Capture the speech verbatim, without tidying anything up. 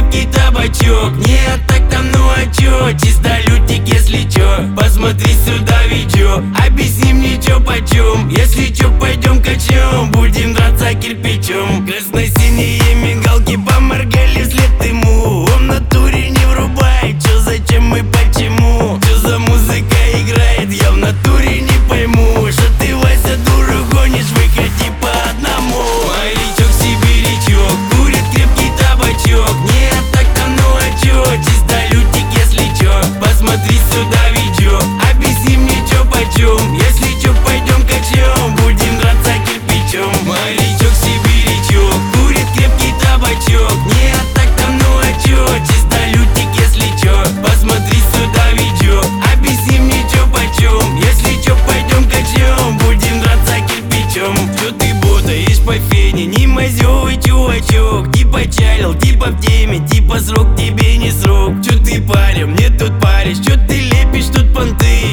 крепкий табачок. Нет, так там ну а чё, чисто лютик, если чё. Посмотри сюда видео, объясни мне чё почем. Если чё, пойдем качнем, будем драться кирпичом. Красно-синие мигалки поморгали вслед ему. Он в натуре не врубает, чё, зачем и почему. Чё за музыка играет, я в натуре не пойму. Что ты, Вася, дуру гонишь, выходи по одному. Морячок, сибирячок, курит крепкий табачок. Нет, так там ну а чё, чисто лютик, если чё. Посмотри сюда видео, объясни мне чё почем. Если чё, пойдем качнем, будем драться кирпичом. Морячок, сибирячок, курит крепкий табачок. Нет, так там ну а чё, чисто лютик, если чё. Посмотри сюда видео, объясни мне чё почем. Если чё, пойдем качнем, будем драться кирпичом. Чё ты ботаешь по фене, не мазёвый чувачок. Типа чалил, типа в теме, типа срок тебе не срок. Чё ты паря, мне тут паришь, чё ты лепишь тут понты?